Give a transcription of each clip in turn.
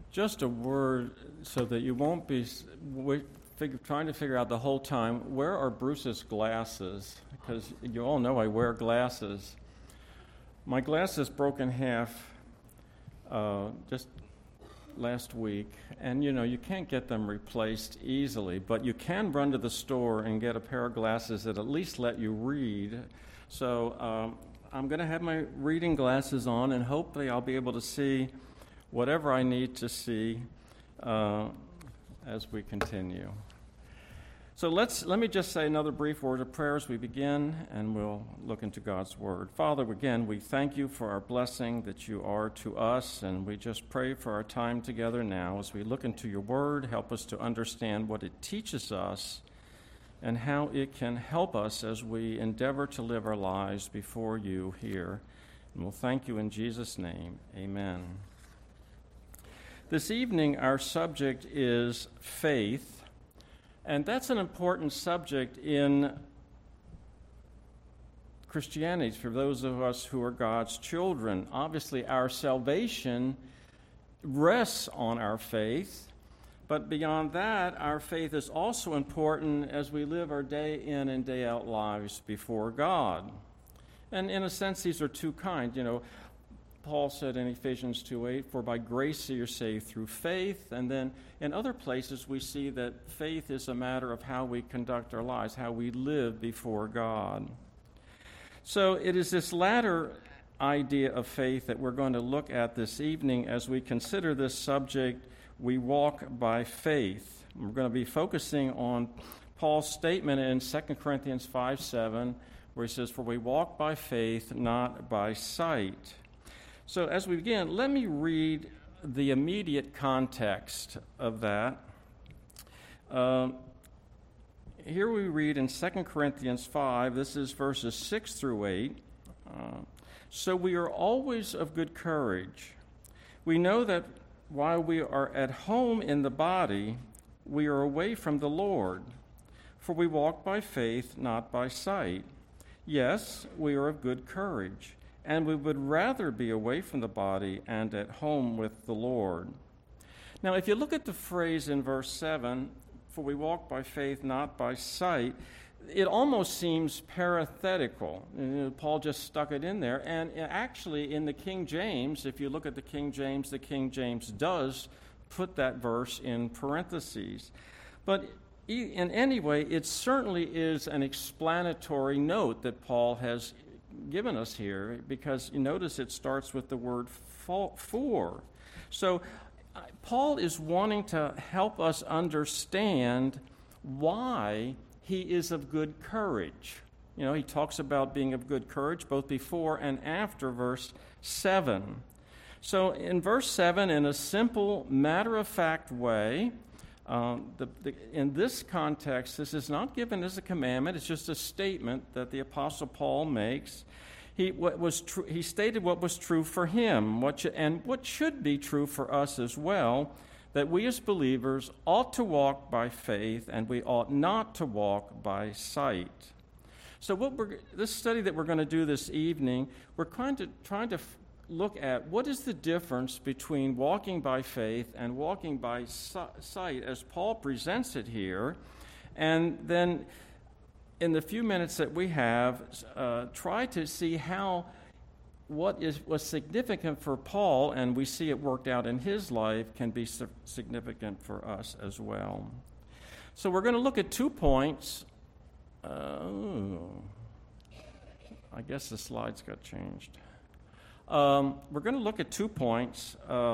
Just a word so that you won't be trying to figure out the whole time, where are Bruce's glasses? Because you all know I wear glasses. My glasses broke in half just last week, and you can't get them replaced easily, but you can run to the store and get a pair of glasses that at least let you read. So I'm going to have my reading glasses on, and hopefully I'll be able to see whatever I need to see as we continue. So let me just say another brief word of prayer as we begin, and we'll look into God's Word. Father, again, we thank you for our blessing that you are to us, and we just pray for our time together now as we look into your Word. Help us to understand what it teaches us and how it can help us as we endeavor to live our lives before you here. And we'll thank you in Jesus' name. Amen. This evening, our subject is faith. And that's an important subject in Christianity for those of us who are God's children. Obviously, our salvation rests on our faith, but beyond that, our faith is also important as we live our day in and day out lives before God. And in a sense, these are two kinds. Paul said in Ephesians 2:8, "For by grace you're saved through faith." And then in other places we see that faith is a matter of how we conduct our lives, how we live before God. So it is this latter idea of faith that we're going to look at this evening as we consider this subject, we walk by faith. We're going to be focusing on Paul's statement in 2 Corinthians 5:7, where he says, "For we walk by faith, not by sight." So as we begin, let me read the immediate context of that. Here we read in 2 Corinthians 5, this is verses 6 through 8. "So we are always of good courage. We know that while we are at home in the body, we are away from the Lord. For we walk by faith, not by sight. Yes, we are of good courage, and we would rather be away from the body and at home with the Lord." Now, if you look at the phrase in verse 7, "For we walk by faith, not by sight," it almost seems parenthetical. Paul just stuck it in there. And actually, in the King James, if you look at the King James does put that verse in parentheses. But in any way, it certainly is an explanatory note that Paul has given us here, because you notice it starts with the word for. So Paul is wanting to help us understand why he is of good courage. He talks about being of good courage both before and after verse 7. So in verse 7, in a simple, matter-of-fact way, in this context, this is not given as a commandment. It's just a statement that the Apostle Paul makes. He stated what was true for him, and what should be true for us as well, that we as believers ought to walk by faith, and we ought not to walk by sight. So this study that we're going to do this evening, we're trying to look at what is the difference between walking by faith and walking by sight as Paul presents it here, and then in the few minutes that we have, try to see how what was significant for Paul, and we see it worked out in his life, can be significant for us as well. So we're going to look at 2 points. I guess the slides got changed. We're going to look at 2 points.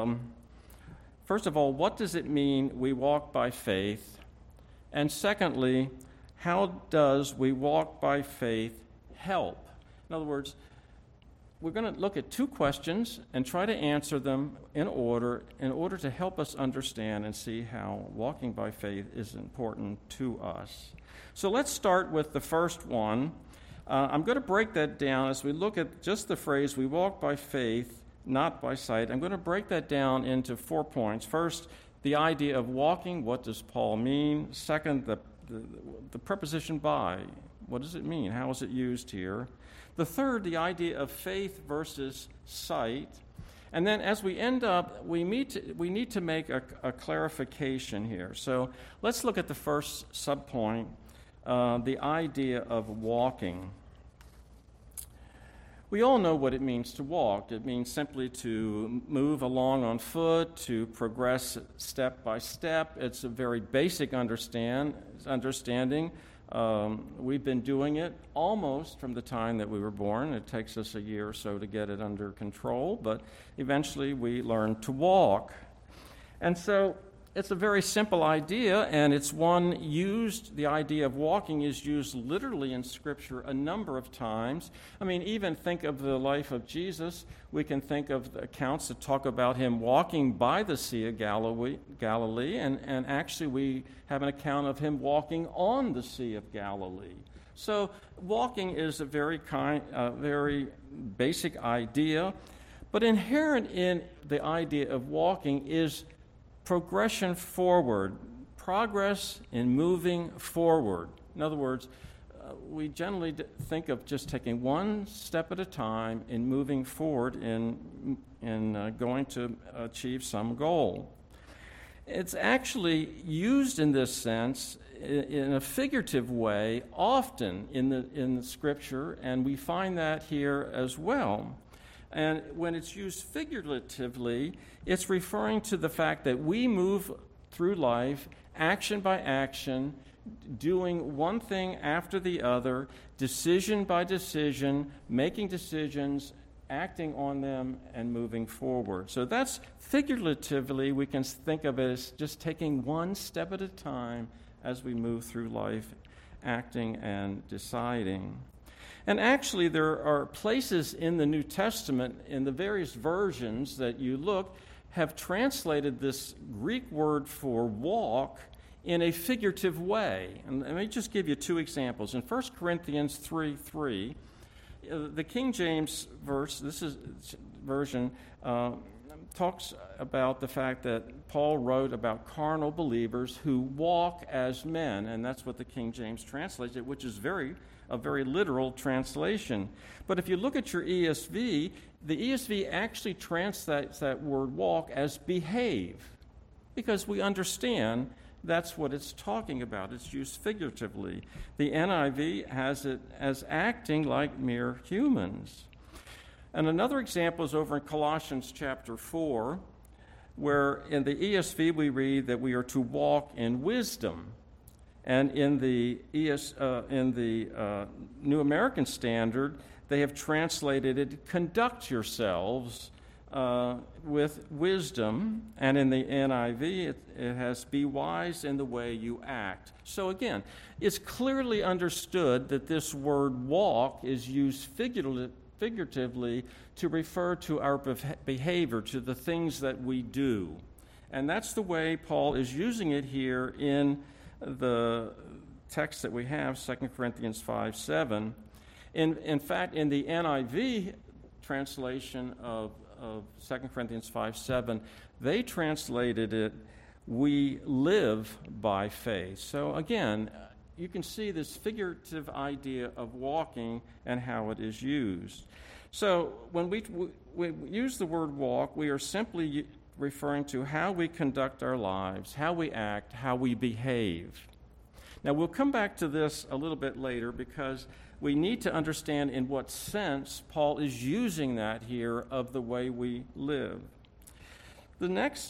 First of all, what does it mean we walk by faith? And secondly, how does we walk by faith help? In other words, we're going to look at 2 questions and try to answer them in order to help us understand and see how walking by faith is important to us. So let's start with the first one. I'm going to break that down as we look at just the phrase, we walk by faith, not by sight. I'm going to break that down into 4 points. First, the idea of walking, what does Paul mean? Second, the preposition by, what does it mean? How is it used here? The third, the idea of faith versus sight. And then as we end up, we need to make a clarification here. So let's look at the first subpoint, the idea of walking. We all know what it means to walk. It means simply to move along on foot, to progress step by step. It's a very basic understanding. We've been doing it almost from the time that we were born. It takes us a year or so to get it under control, but eventually we learn to walk. And so it's a very simple idea, and it's one used, the idea of walking is used literally in Scripture a number of times. I mean, even think of the life of Jesus. We can think of the accounts that talk about him walking by the Sea of Galilee, and actually we have an account of him walking on the Sea of Galilee. So walking is a very basic idea, but inherent in the idea of walking is progression forward, progress in moving forward. In other words, we generally think of just taking one step at a time in moving forward in going to achieve some goal. It's actually used in this sense in a figurative way often in the Scripture, and we find that here as well. And when it's used figuratively, it's referring to the fact that we move through life, action by action, doing one thing after the other, decision by decision, making decisions, acting on them, and moving forward. So that's figuratively, we can think of it as just taking one step at a time as we move through life, acting and deciding. And actually, there are places in the New Testament, in the various versions that you look, have translated this Greek word for walk in a figurative way. And let me just give you two examples. In 1 Corinthians 3:3, the King James version talks about the fact that Paul wrote about carnal believers who walk as men, and that's what the King James translates it, which is a very literal translation. But if you look at your ESV, the ESV actually translates that word walk as behave, because we understand that's what it's talking about. It's used figuratively. The NIV has it as acting like mere humans. And another example is over in Colossians chapter 4, where in the ESV we read that we are to walk in wisdom. And in the New American Standard, they have translated it, conduct yourselves with wisdom. And in the NIV, it has, be wise in the way you act. So again, it's clearly understood that this word walk is used figuratively to refer to our behavior, to the things that we do. And that's the way Paul is using it here in the text that we have, 2 Corinthians 5:7. In fact, in the NIV translation of 2 Corinthians 5:7, they translated it, we live by faith. So again, you can see this figurative idea of walking and how it is used. So when we use the word walk, we are simply referring to how we conduct our lives, how we act, how we behave. Now, we'll come back to this a little bit later because we need to understand in what sense Paul is using that here of the way we live. The next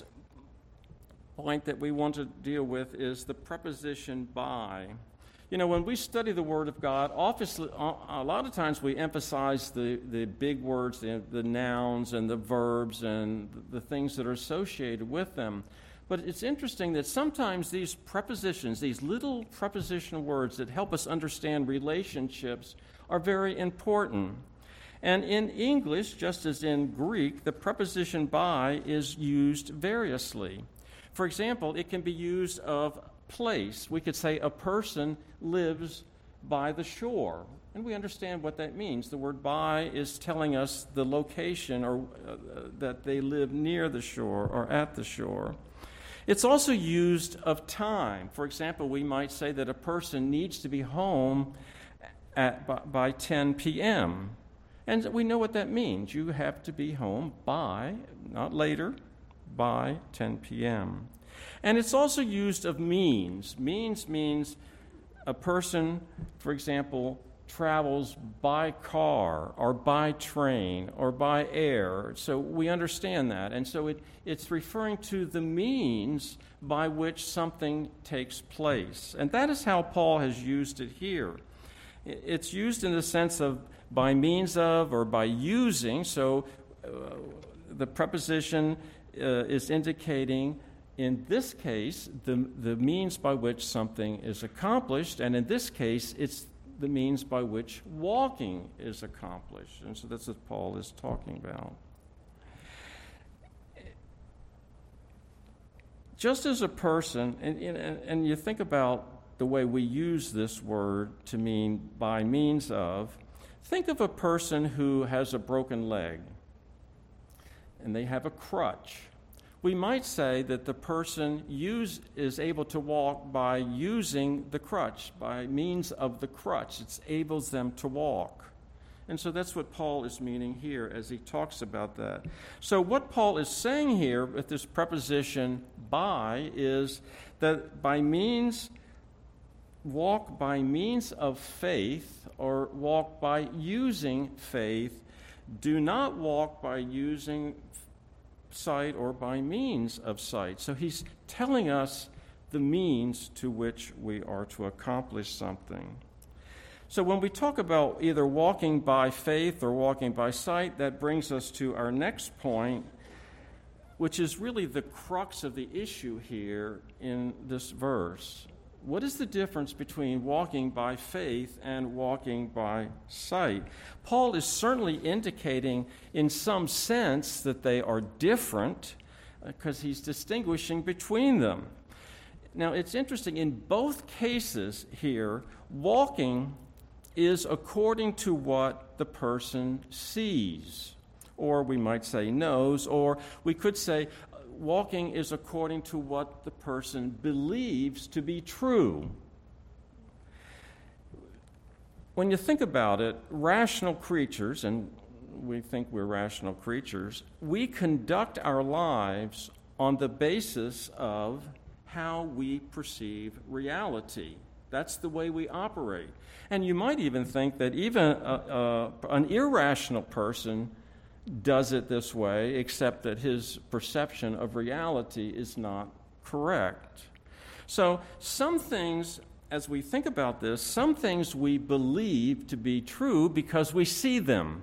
point that we want to deal with is the preposition by. You know, when we study the Word of God, obviously, a lot of times we emphasize the big words, the nouns and the verbs and the things that are associated with them. But it's interesting that sometimes these prepositions, these little prepositional words that help us understand relationships, are very important. And in English, just as in Greek, the preposition by is used variously. For example, it can be used of place. We could say a person lives by the shore, and we understand what that means. The word by is telling us the location or that they live near the shore or at the shore. It's also used of time. For example, we might say that a person needs to be home by 10 p.m. And we know what that means. You have to be home by, not later, by 10 p.m. And it's also used of means. Means means a person, for example, travels by car or by train or by air. So we understand that. And so it's referring to the means by which something takes place. And that is how Paul has used it here. It's used in the sense of by means of or by using. So the preposition is indicating, in this case, the means by which something is accomplished. And in this case, it's the means by which walking is accomplished. And so that's what Paul is talking about. Just as a person, and you think about the way we use this word to mean by means of, think of a person who has a broken leg and they have a crutch. We might say that the person is able to walk by using the crutch, by means of the crutch. It enables them to walk. And so that's what Paul is meaning here as he talks about that. So what Paul is saying here with this preposition by is that walk by means of faith or walk by using faith. Do not walk by using sight or by means of sight. So he's telling us the means to which we are to accomplish something. So when we talk about either walking by faith or walking by sight, that brings us to our next point, which is really the crux of the issue here in this verse. What is the difference between walking by faith and walking by sight? Paul is certainly indicating in some sense that they are different because he's distinguishing between them. Now, it's interesting, in both cases here, walking is according to what the person sees, or we might say knows, or we could say walking is according to what the person believes to be true. When you think about it, rational creatures, and we think we're rational creatures, we conduct our lives on the basis of how we perceive reality. That's the way we operate. And you might even think that even an irrational person does it this way, except that his perception of reality is not correct. So some things, as we think about this, some things we believe to be true because we see them.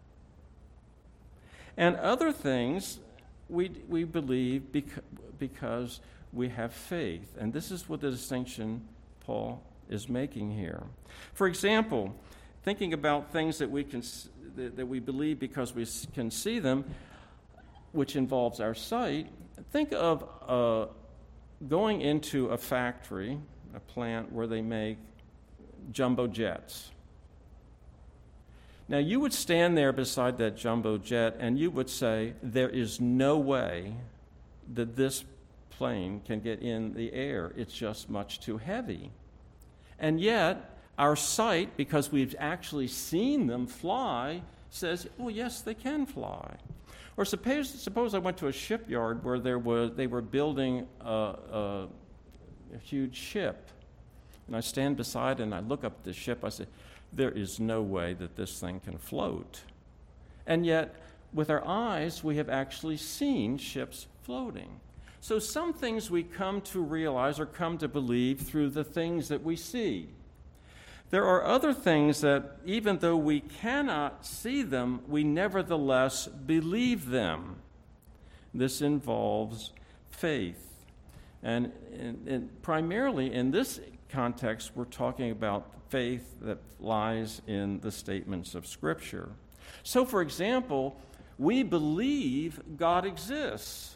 And other things we believe because we have faith. And this is what the distinction Paul is making here. For example, thinking about things that we believe because we can see them, which involves our sight, think of going into a factory, a plant where they make jumbo jets. Now, you would stand there beside that jumbo jet and you would say, there is no way that this plane can get in the air. It's just much too heavy. And yet, our sight, because we've actually seen them fly, says, oh, yes, they can fly. Or suppose I went to a shipyard where they were building a huge ship. And I stand beside it and I look up at the ship. I say, there is no way that this thing can float. And yet, with our eyes, we have actually seen ships floating. So some things we come to realize or come to believe through the things that we see. There are other things that, even though we cannot see them, we nevertheless believe them. This involves faith. And primarily in this context, we're talking about faith that lies in the statements of Scripture. So, for example, we believe God exists.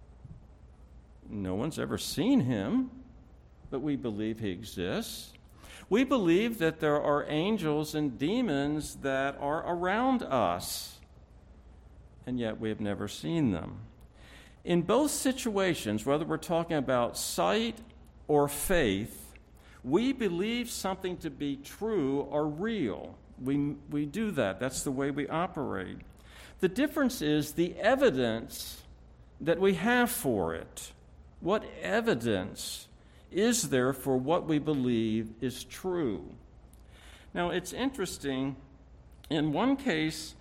No one's ever seen him, but we believe he exists. We believe that there are angels and demons that are around us, and yet we have never seen them. In both situations, whether we're talking about sight or faith, we believe something to be true or real. We do that. That's the way we operate. The difference is the evidence that we have for it. What evidence is there for what we believe is true? Now, it's interesting. In one case,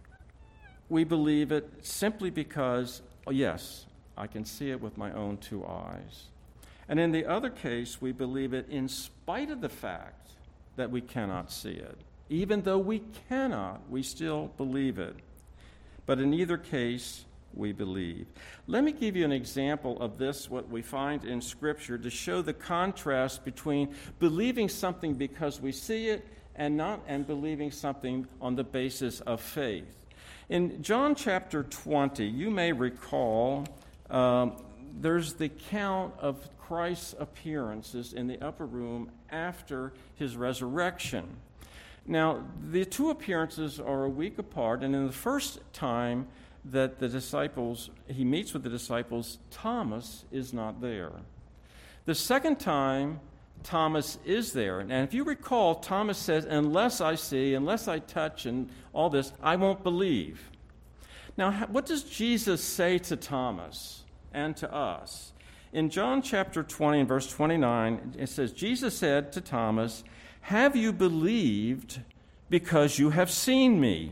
we believe it simply because, oh, yes, I can see it with my own two eyes. And in the other case, we believe it in spite of the fact that we cannot see it. Even though we cannot, we still believe it. But in either case, we believe. Let me give you an example of this, what we find in Scripture, to show the contrast between believing something because we see it and believing something on the basis of faith. In John chapter 20, you may recall there's the count of Christ's appearances in the upper room after his resurrection. Now, the two appearances are a week apart, and in the first time that he meets with the disciples, Thomas is not there. The second time, Thomas is there. And if you recall, Thomas says, unless I see, unless I touch and all this, I won't believe. Now, what does Jesus say to Thomas and to us? In John chapter 20 and verse 29, it says, Jesus said to Thomas, have you believed because you have seen me?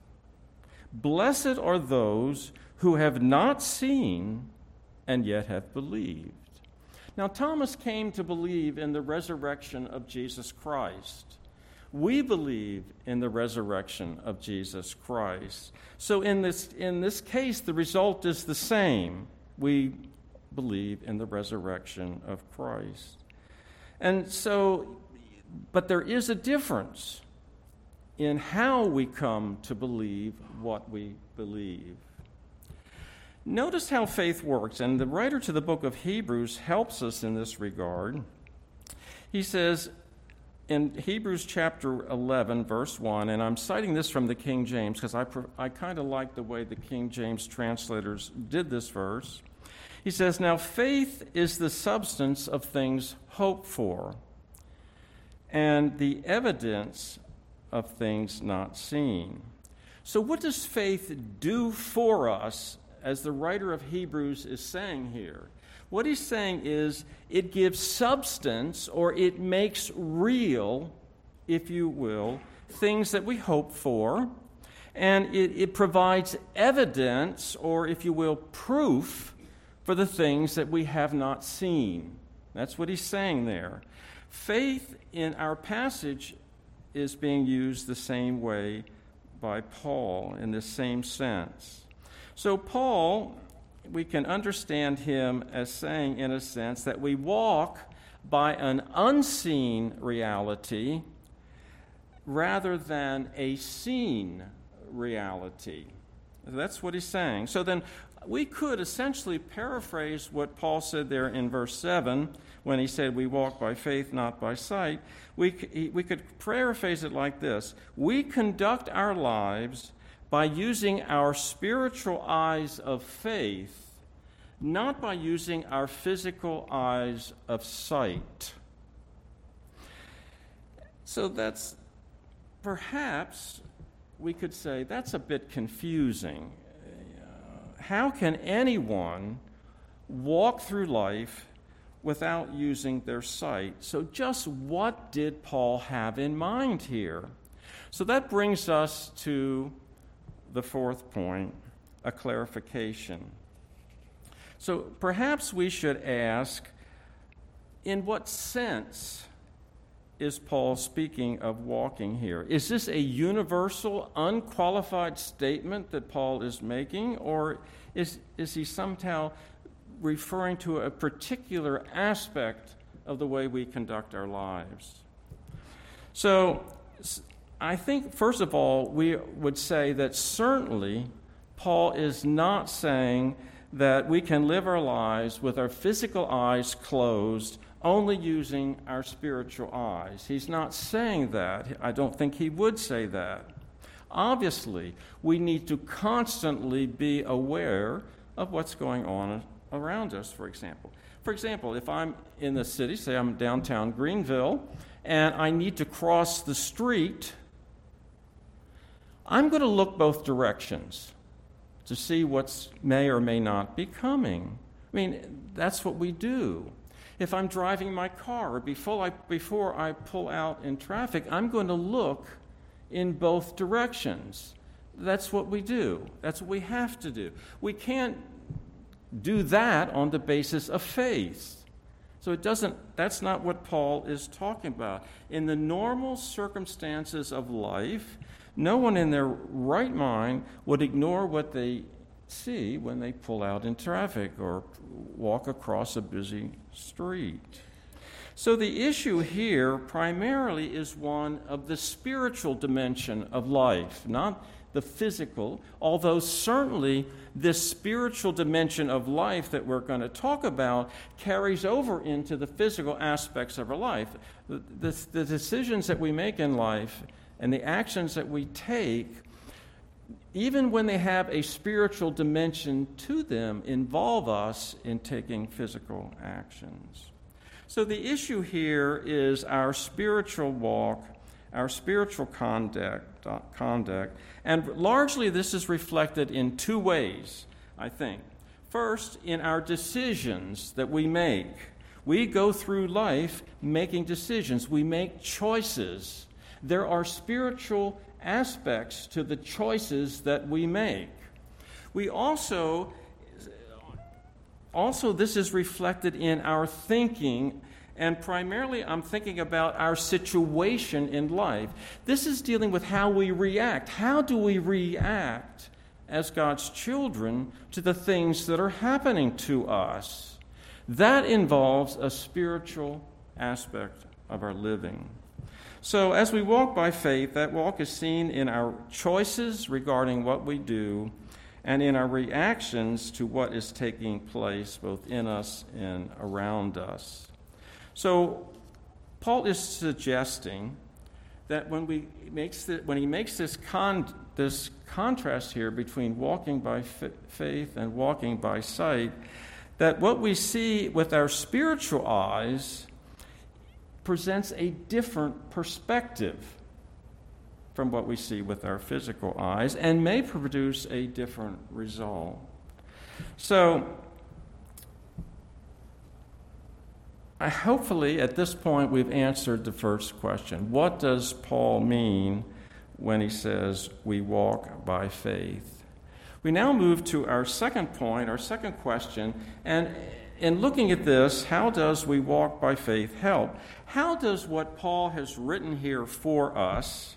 Blessed are those who have not seen and yet have believed. Now, Thomas came to believe in the resurrection of Jesus Christ. We believe in the resurrection of Jesus Christ. So in this case, the result is the same. We believe in the resurrection of Christ. And so, but there is a difference in how we come to believe what we believe. Notice how faith works, and the writer to the book of Hebrews helps us in this regard. He says in Hebrews chapter 11, verse 1, and I'm citing this from the King James because I kind of like the way the King James translators did this verse. He says, now faith is the substance of things hoped for, and the evidence of things not seen. So what does faith do for us, as the writer of Hebrews is saying here? What he's saying is it gives substance, or it makes real, if you will, things that we hope for, and it provides evidence, or if you will, proof for the things that we have not seen. That's what he's saying there. Faith in our passage is being used the same way by Paul in the same sense. So Paul, we can understand him as saying, in a sense, that we walk by an unseen reality rather than a seen reality. That's what he's saying. So then we could essentially paraphrase what Paul said there in verse 7 when he said we walk by faith, not by sight. We could paraphrase it like this. We conduct our lives by using our spiritual eyes of faith, not by using our physical eyes of sight. So that's, perhaps we could say, that's a bit confusing. How can anyone walk through life without using their sight? So just what did Paul have in mind here? So that brings us to the fourth point, a clarification. So perhaps we should ask, in what sense is Paul speaking of walking here? Is this a universal, unqualified statement that Paul is making, or is he somehow referring to a particular aspect of the way we conduct our lives? So I think, first of all, we would say that certainly Paul is not saying that we can live our lives with our physical eyes closed, only using our spiritual eyes. He's not saying that. I don't think he would say that. Obviously, we need to constantly be aware of what's going on around us, for example. For example, if I'm in the city, say I'm downtown Greenville, and I need to cross the street I'm going to look both directions to see what may or may not be coming. I mean, that's what we do. If I'm driving my car, before I pull out in traffic, I'm going to look in both directions. That's what we do. That's what we have to do. We can't do that on the basis of faith. So that's not what Paul is talking about. In the normal circumstances of life, no one in their right mind would ignore what they see when they pull out in traffic or walk across a busy street. So the issue here primarily is one of the spiritual dimension of life, not the physical, although certainly this spiritual dimension of life that we're going to talk about carries over into the physical aspects of our life. The decisions that we make in life and the actions that we take, even when they have a spiritual dimension to them, involve us in taking physical actions. So the issue here is our spiritual walk, our spiritual conduct, and largely this is reflected in two ways, I think. First, in our decisions that we make. We go through life making decisions. We make choices. There are spiritual aspects to the choices that we make. We also this is reflected in our thinking, and primarily I'm thinking about our situation in life. This is dealing with how we react. How do we react as God's children to the things that are happening to us? That involves a spiritual aspect of our living. So as we walk by faith, that walk is seen in our choices regarding what we do and in our reactions to what is taking place both in us and around us. So Paul is suggesting that when he makes this contrast here between walking by faith and walking by sight, that what we see with our spiritual eyes presents a different perspective from what we see with our physical eyes and may produce a different result. So, hopefully at this point we've answered the first question. What does Paul mean when he says we walk by faith? We now move to our second point, our second question, and in looking at this, how does we walk by faith help? How does what Paul has written here for us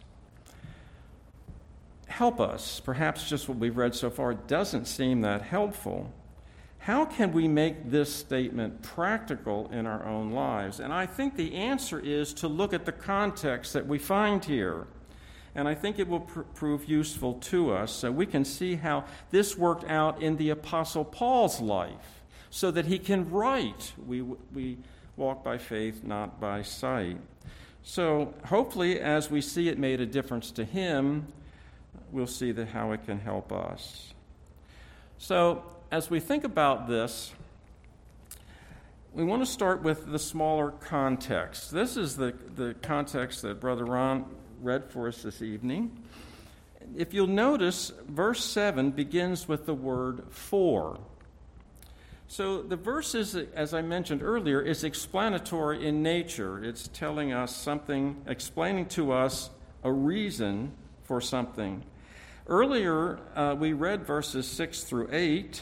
help us? Perhaps just what we've read so far doesn't seem that helpful. How can we make this statement practical in our own lives? And I think the answer is to look at the context that we find here. And I think it will prove useful to us so we can see how this worked out in the Apostle Paul's life, so that he can write, we walk by faith, not by sight. So hopefully as we see it made a difference to him, we'll see how it can help us. So as we think about this, we want to start with the smaller context. This is the context that Brother Ron read for us this evening. If you'll notice, verse 7 begins with the word for. So the verse is, as I mentioned earlier, is explanatory in nature. It's telling us something, explaining to us a reason for something. Earlier, we read verses 6 through 8,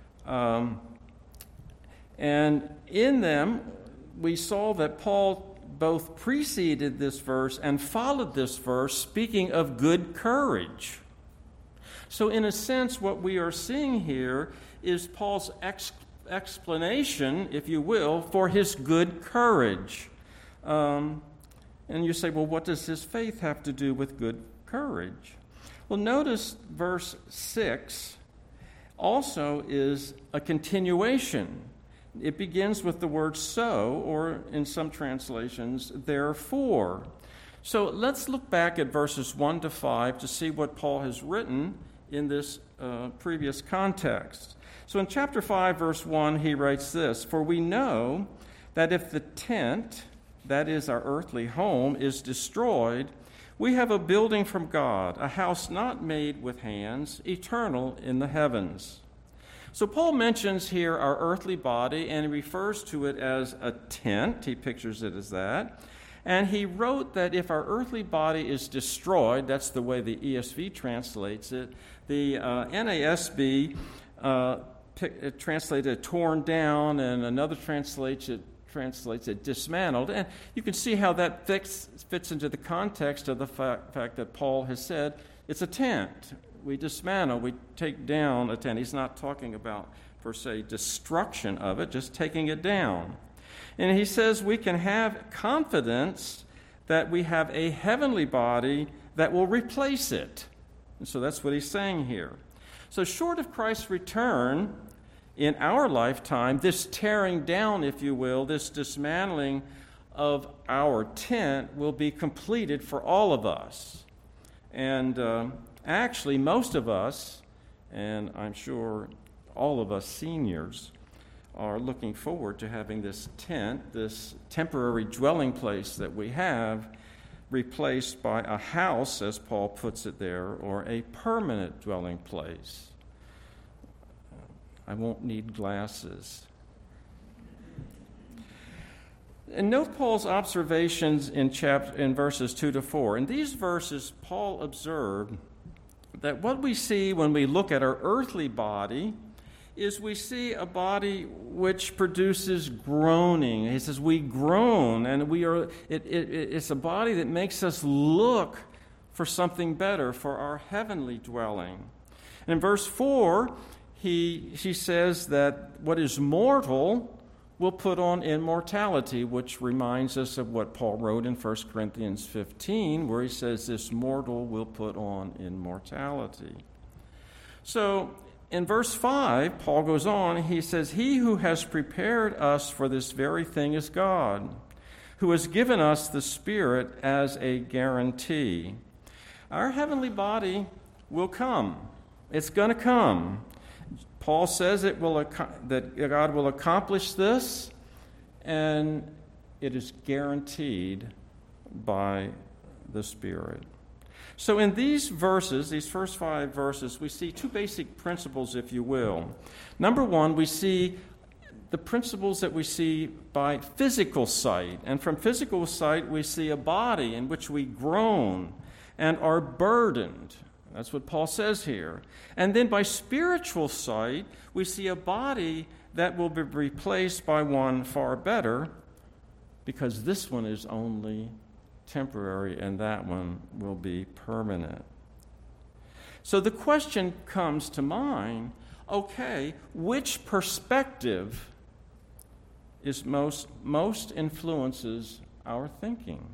and in them, we saw that Paul both preceded this verse and followed this verse, speaking of good courage. So in a sense, what we are seeing here is Paul's explanation, if you will, for his good courage. And you say, well, what does his faith have to do with good courage? Well, notice verse 6 also is a continuation. It begins with the word so, or in some translations, therefore. So let's look back at verses 1 to 5 to see what Paul has written in this previous context. So in chapter 5, verse 1, he writes this, "For we know that if the tent, that is our earthly home, is destroyed, We have a building from God, a house not made with hands, eternal in the heavens. So Paul mentions here our earthly body, and he refers to it as a tent. He pictures it as that. And he wrote that if our earthly body is destroyed, that's the way the ESV translates it. The NASB translated torn down, and another translates it dismantled. And you can see how that fits into the context of the fact that Paul has said it's a tent. We dismantle, we take down a tent. He's not talking about, per se, destruction of it, just taking it down. And he says we can have confidence that we have a heavenly body that will replace it. And so that's what he's saying here. So short of Christ's return in our lifetime, this tearing down, if you will, this dismantling of our tent will be completed for all of us. And actually, most of us, and I'm sure all of us seniors, are looking forward to having this tent, this temporary dwelling place that we have, replaced by a house, as Paul puts it there, or a permanent dwelling place. I won't need glasses. And note Paul's observations in verses 2 to 4. In these verses, Paul observed that what we see when we look at our earthly body is we see a body which produces groaning. He says we groan, and it's a body that makes us look for something better, for our heavenly dwelling. And in verse 4, he says that what is mortal will put on immortality, which reminds us of what Paul wrote in 1 Corinthians 15, where he says this mortal will put on immortality. So in verse 5, Paul goes on, he says, he who has prepared us for this very thing is God, who has given us the Spirit as a guarantee. Our heavenly body will come. It's going to come. Paul says that God will accomplish this, and it is guaranteed by the Spirit. So in these verses, these first 5 verses, we see 2 basic principles, if you will. Number 1, we see the principles that we see by physical sight. And from physical sight, we see a body in which we groan and are burdened. That's what Paul says here. And then by spiritual sight, we see a body that will be replaced by one far better, because this one is only temporary and that one will be permanent. So the question comes to mind, okay, which perspective is most influences our thinking?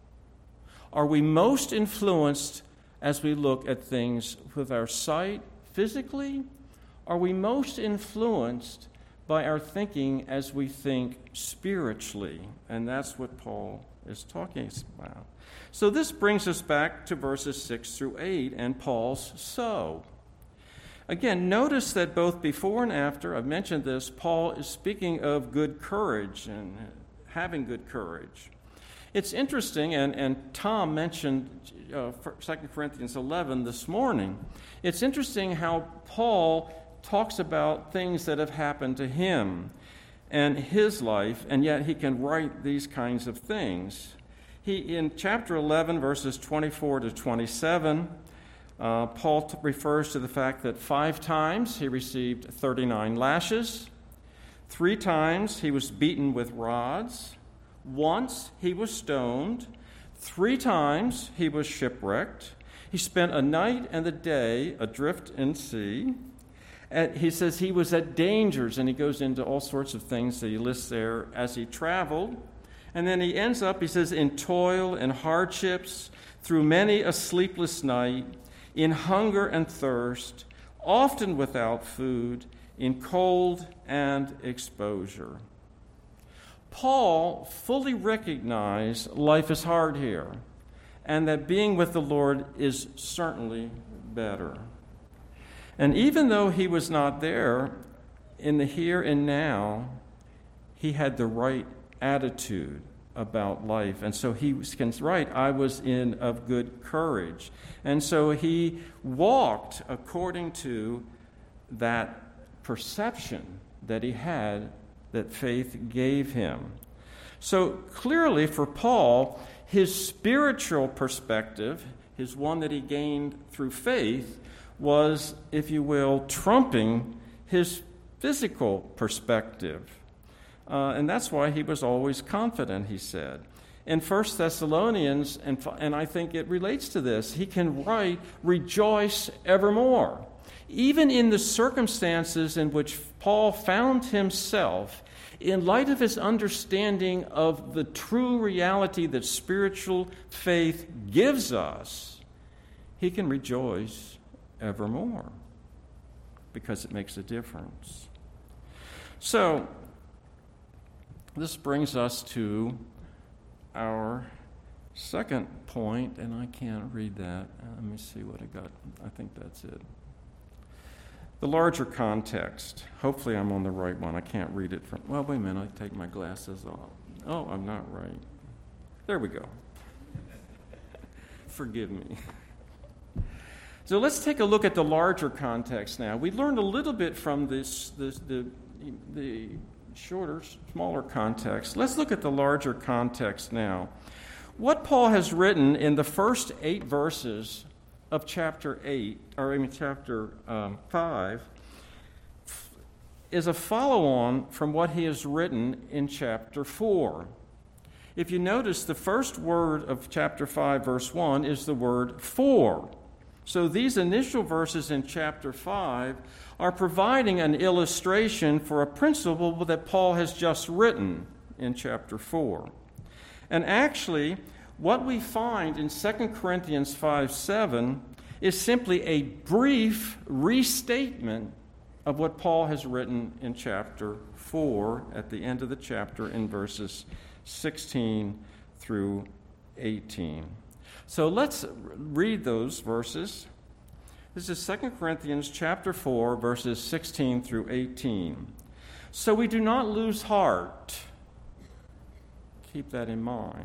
Are we most influenced as we look at things with our sight physically? Are we most influenced by our thinking as we think spiritually? And that's what Paul is talking about. So this brings us back to verses 6 through 8 and Paul's so. Again, notice that both before and after, I've mentioned this, Paul is speaking of good courage and having good courage. It's interesting, and Tom mentioned 2 Corinthians 11 this morning. It's interesting how Paul talks about things that have happened to him and his life, and yet he can write these kinds of things. In chapter 11, verses 24 to 27, Paul refers to the fact that 5 times he received 39 lashes, 3 times he was beaten with rods, once he was stoned, 3 times he was shipwrecked. He spent a night and a day adrift in sea. And he says he was at dangers, and he goes into all sorts of things that he lists there as he traveled. And then he ends up, he says, in toil and hardships, through many a sleepless night, in hunger and thirst, often without food, in cold and exposure. Paul fully recognized life is hard here, and that being with the Lord is certainly better. And even though he was not there in the here and now, he had the right attitude about life. And so he can write, I was in of good courage. And so he walked according to that perception that he had, that faith gave him. So clearly for Paul, his spiritual perspective, his one that he gained through faith, was, if you will, trumping his physical perspective. And that's why he was always confident, he said. In 1 Thessalonians, and I think it relates to this, he can write, rejoice evermore. Even in the circumstances in which Paul found himself, in light of his understanding of the true reality that spiritual faith gives us, he can rejoice evermore because it makes a difference. So, this brings us to our second point, and I can't read that. Let me see what I got. I think that's it. The larger context. Hopefully I'm on the right one. I can't read it from... Well, wait a minute. I take my glasses off. Oh, I'm not right. There we go. Forgive me. So let's take a look at the larger context now. We learned a little bit from the shorter, smaller context. Let's look at the larger context now. What Paul has written in the first 8 verses of chapter 5 is a follow-on from what he has written in chapter 4. If you notice, the first word of chapter 5, verse 1 is the word for. So these initial verses in chapter 5 are providing an illustration for a principle that Paul has just written in chapter 4. And actually, what we find in 2 Corinthians 5:7 is simply a brief restatement of what Paul has written in chapter 4 at the end of the chapter in verses 16 through 18. So let's read those verses. This is 2 Corinthians chapter 4, verses 16 through 18. So we do not lose heart. Keep that in mind.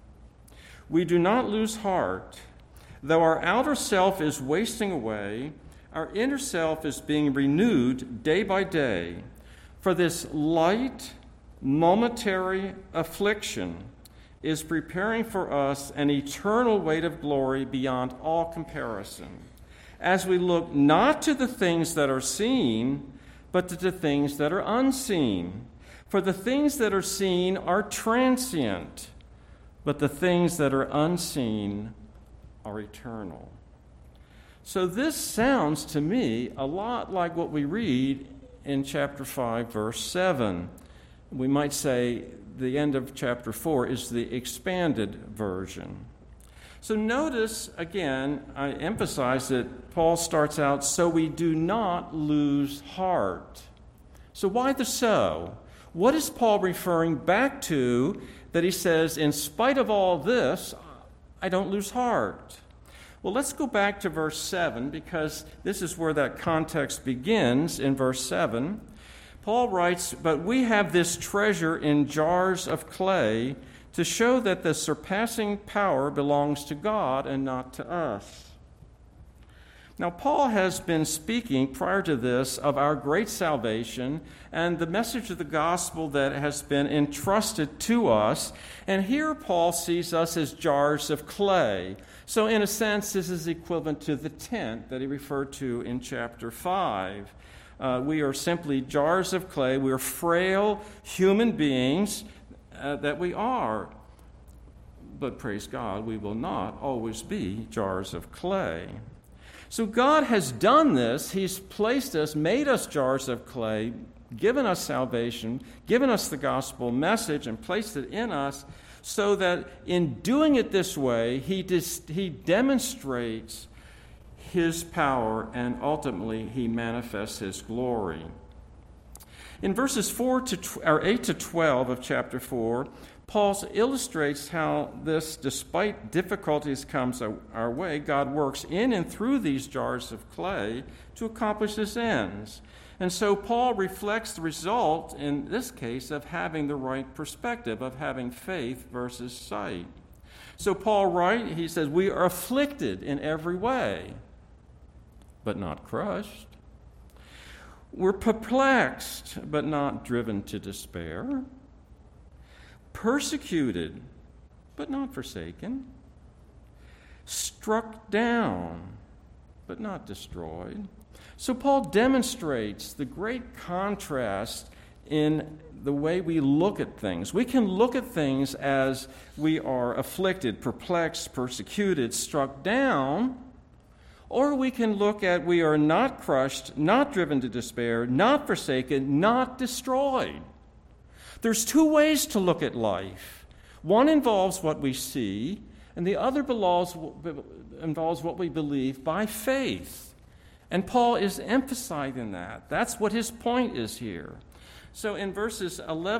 We do not lose heart. Though our outer self is wasting away, our inner self is being renewed day by day. For this light, momentary affliction is preparing for us an eternal weight of glory beyond all comparison, as we look not to the things that are seen, but to the things that are unseen. For the things that are seen are transient, but the things that are unseen are eternal. So this sounds to me a lot like what we read in chapter 5, verse 7. We might say the end of chapter 4 is the expanded version. So notice, again, I emphasize that Paul starts out, so we do not lose heart. So why the so? What is Paul referring back to that he says, in spite of all this, I don't lose heart? Well, let's go back to verse 7, because this is where that context begins in verse 7. Paul writes, but we have this treasure in jars of clay to show that the surpassing power belongs to God and not to us. Now, Paul has been speaking prior to this of our great salvation and the message of the gospel that has been entrusted to us. And here Paul sees us as jars of clay. So in a sense, this is equivalent to the tent that he referred to in chapter 5. We are simply jars of clay. We are frail human beings that we are. But praise God, we will not always be jars of clay. So God has done this. He's placed us, made us jars of clay, given us salvation, given us the gospel message, and placed it in us so that in doing it this way, he demonstrates his power and ultimately he manifests his glory. In verses 8 to 12 of chapter 4, Paul illustrates how this, despite difficulties comes our way, God works in and through these jars of clay to accomplish his ends. And so Paul reflects the result, in this case, of having the right perspective, of having faith versus sight. So Paul writes, he says, we are afflicted in every way, but not crushed. We're perplexed, but not driven to despair. Persecuted, but not forsaken. Struck down, but not destroyed. So Paul demonstrates the great contrast in the way we look at things. We can look at things as we are afflicted, perplexed, persecuted, struck down, or we can look at we are not crushed, not driven to despair, not forsaken, not destroyed. There's two ways to look at life. One involves what we see, and the other involves what we believe by faith. And Paul is emphasizing that. That's what his point is here. So in verses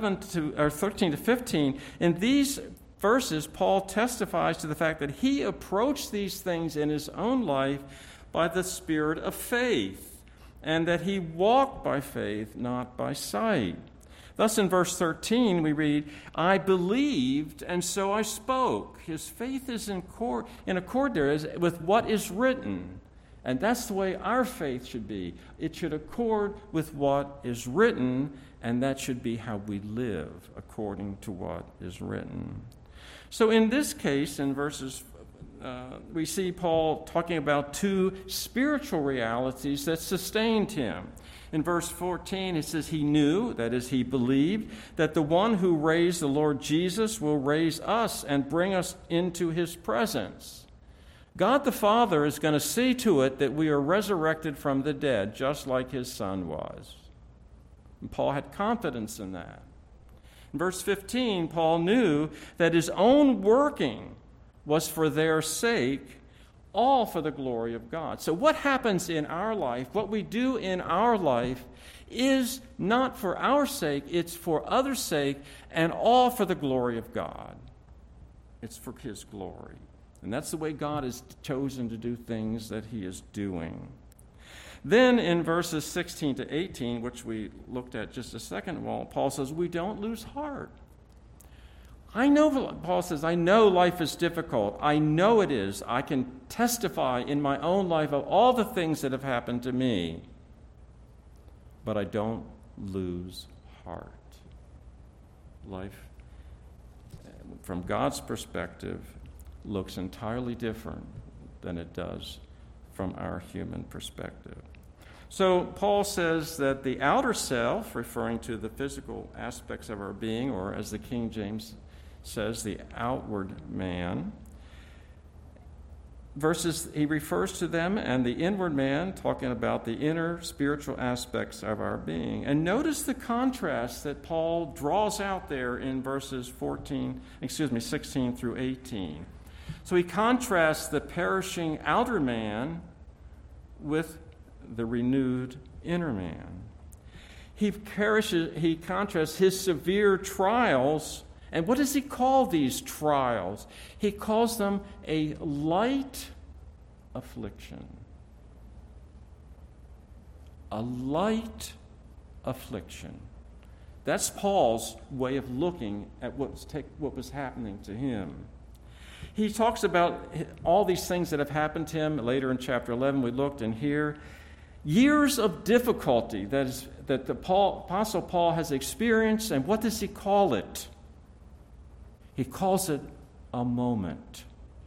13 to 15, in these verses, Paul testifies to the fact that he approached these things in his own life by the spirit of faith, and that he walked by faith, not by sight. Thus in verse 13 we read, I believed and so I spoke. His faith is in accord there with what is written. And that's the way our faith should be. It should accord with what is written, and that should be how we live, according to what is written. So in this case, in verses, we see Paul talking about two spiritual realities that sustained him. In verse 14, it says he knew, that is, he believed, that the one who raised the Lord Jesus will raise us and bring us into his presence. God the Father is going to see to it that we are resurrected from the dead, just like his Son was. And Paul had confidence in that. In verse 15, Paul knew that his own working was for their sake, all for the glory of God. So what happens in our life, what we do in our life, is not for our sake, it's for others' sake, and all for the glory of God. It's for his glory. And that's the way God has chosen to do things that he is doing. Then in verses 16 to 18, which we looked at just a second ago, Paul says, we don't lose heart. Paul says, I know life is difficult. I know it is. I can testify in my own life of all the things that have happened to me. But I don't lose heart. Life, from God's perspective, looks entirely different than it does from our human perspective. So Paul says that the outer self, referring to the physical aspects of our being, or as the King James says, the outward man, he refers to them, and the inward man, talking about the inner spiritual aspects of our being. And notice the contrast that Paul draws out there in verses 16 through 18. So he contrasts the perishing outer man with the renewed inner man. He contrasts his severe trials, and what does he call these trials? He calls them a light affliction. A light affliction. That's Paul's way of looking at what was happening to him. He talks about all these things that have happened to him. Later in chapter 11, we looked in here. Years of difficulty that the Apostle Paul has experienced, and what does he call it? He calls it a moment.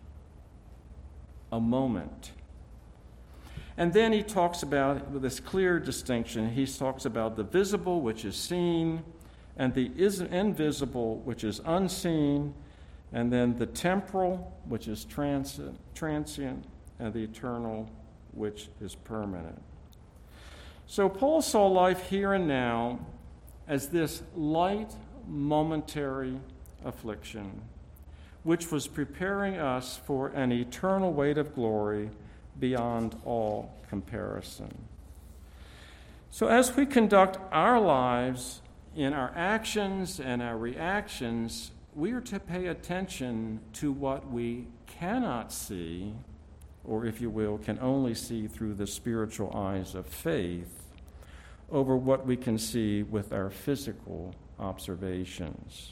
A moment. And then he talks about, with this clear distinction, he talks about the visible, which is seen, and the invisible, which is unseen, and then the temporal, which is transient, and the eternal, which is permanent. So Paul saw life here and now as this light, momentary affliction, which was preparing us for an eternal weight of glory beyond all comparison. So as we conduct our lives in our actions and our reactions, we are to pay attention to what we cannot see, or if you will, can only see through the spiritual eyes of faith, over what we can see with our physical observations.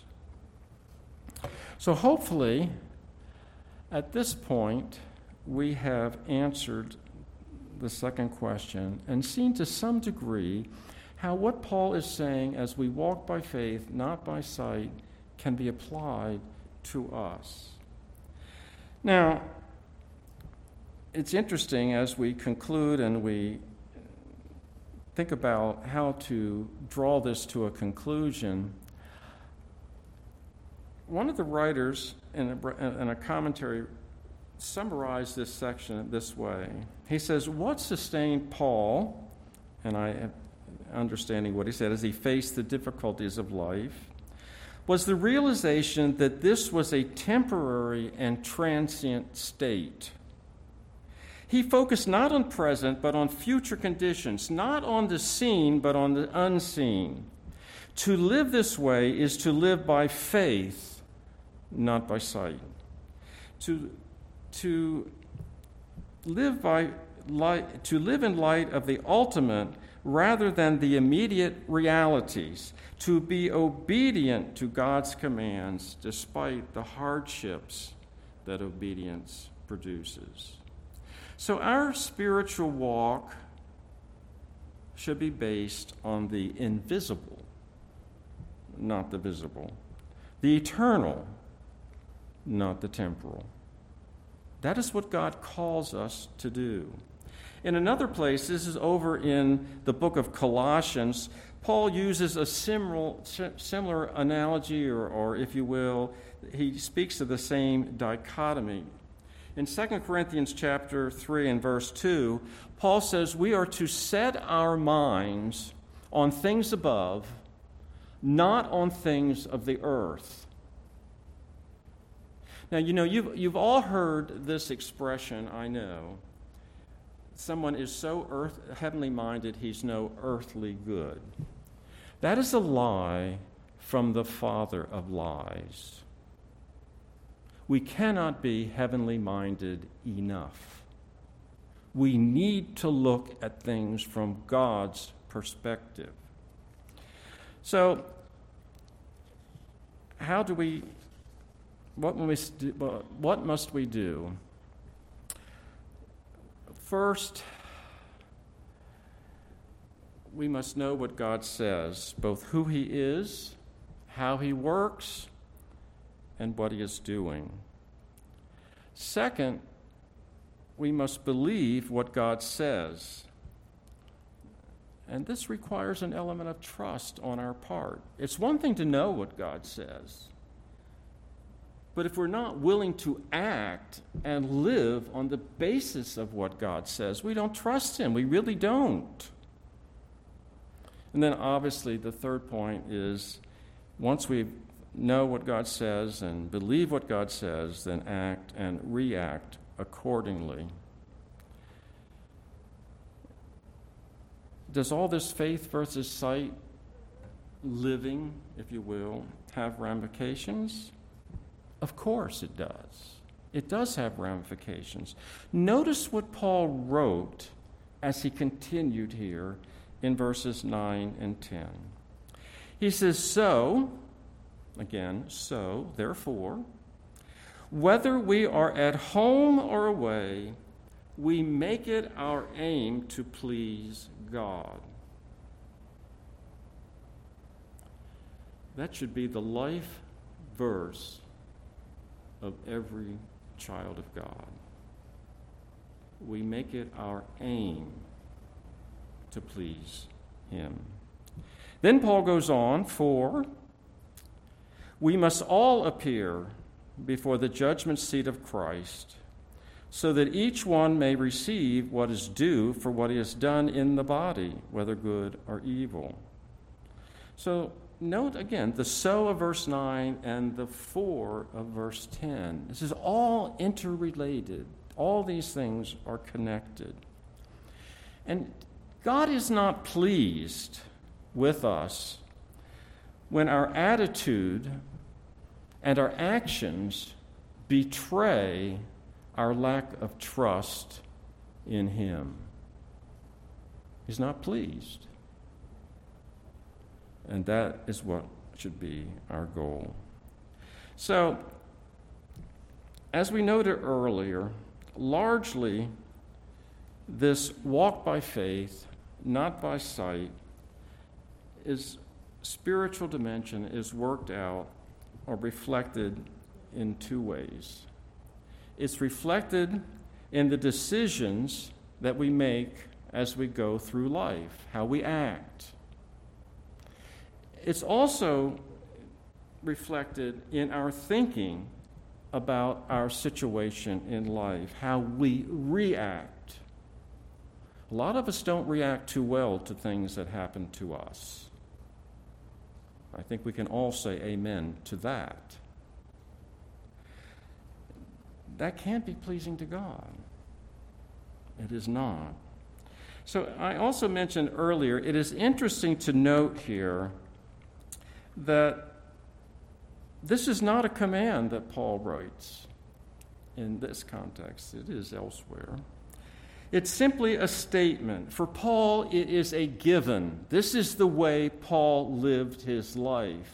So hopefully, at this point, we have answered the second question and seen to some degree how what Paul is saying as we walk by faith, not by sight, can be applied to us. Now, it's interesting as we conclude and we think about how to draw this to a conclusion. One of the writers in a commentary summarized this section this way. He says, what sustained Paul, and I am understanding what he said, as he faced the difficulties of life, was the realization that this was a temporary and transient state. He focused not on present, but on future conditions, not on the seen, but on the unseen. To live this way is to live by faith, not by sight. To live in light of the ultimate rather than the immediate realities, to be obedient to God's commands despite the hardships that obedience produces. So our spiritual walk should be based on the invisible, not the visible, the eternal, not the temporal. That is what God calls us to do. In another place, this is over in the book of Colossians, Paul uses a similar analogy, or if you will, he speaks of the same dichotomy. In 2 Corinthians chapter 3 and verse 2, Paul says we are to set our minds on things above, not on things of the earth. Now, you've all heard this expression, I know. Someone is so heavenly minded, he's no earthly good. That is a lie from the father of lies. We cannot be heavenly minded enough. We need to look at things from God's perspective. So, what must we do? First, we must know what God says, both who He is, how He works, and what He is doing. Second, we must believe what God says. And this requires an element of trust on our part. It's one thing to know what God says, but if we're not willing to act and live on the basis of what God says, we don't trust Him. We really don't. And then obviously the third point is, once we know what God says and believe what God says, then act and react accordingly. Does all this faith versus sight living, if you will, have ramifications? Of course it does. It does have ramifications. Notice what Paul wrote as he continued here in verses 9 and 10. He says, therefore, whether we are at home or away, we make it our aim to please God. That should be the life verse of every child of God. We make it our aim to please Him. Then Paul goes on, for we must all appear before the judgment seat of Christ, so that each one may receive what is due for what he has done in the body, whether good or evil. So note again the so of verse 9 and the for of verse 10. This is all interrelated. All these things are connected. And God is not pleased with us when our attitude and our actions betray our lack of trust in Him. He's not pleased. And that is what should be our goal. So, as we noted earlier, largely this walk by faith, not by sight, spiritual dimension is worked out or reflected in two ways. It's reflected in the decisions that we make as we go through life, how we act. It's also reflected in our thinking about our situation in life, how we react. A lot of us don't react too well to things that happen to us. I think we can all say amen to that. That can't be pleasing to God. It is not. So I also mentioned earlier, it is interesting to note here that this is not a command that Paul writes in this context. It is elsewhere. It's simply a statement. For Paul, it is a given. This is the way Paul lived his life.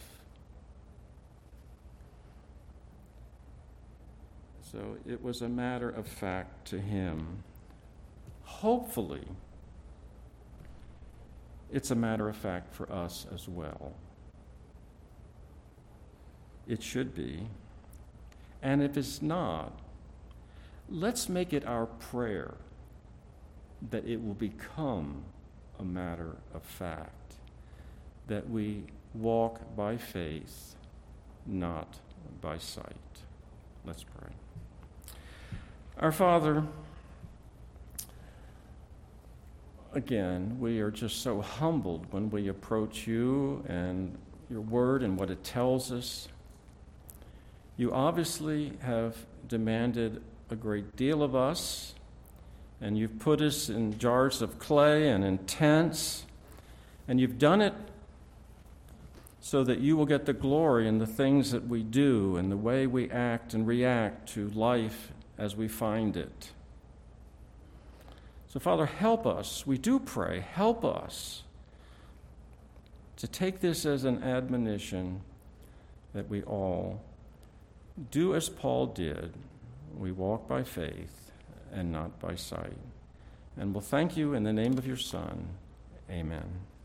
So it was a matter of fact to him. Hopefully, it's a matter of fact for us as well. It should be. And if it's not, let's make it our prayer that it will become a matter of fact, that we walk by faith, not by sight. Let's pray. Our Father, again, we are just so humbled when we approach you and your word and what it tells us. You obviously have demanded a great deal of us, and you've put us in jars of clay and in tents, and you've done it so that you will get the glory in the things that we do and the way we act and react to life as we find it. So, Father, help us. We do pray. Help us to take this as an admonition that we all do as Paul did. We walk by faith and not by sight. And we'll thank you in the name of your Son. Amen.